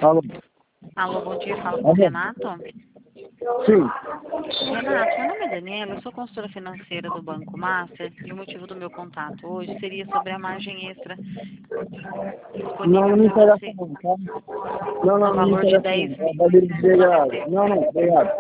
Alô? Alô, bom dia, fala com o Renato. Sim. Renato, meu nome é Daniela, eu sou consultora financeira do Banco Master e o motivo do meu contato hoje seria sobre a margem extra Não, não disponível me para interessa você não, tá? Não, no não me valor de interessa 10 não. mil. Obrigado. Não, obrigado.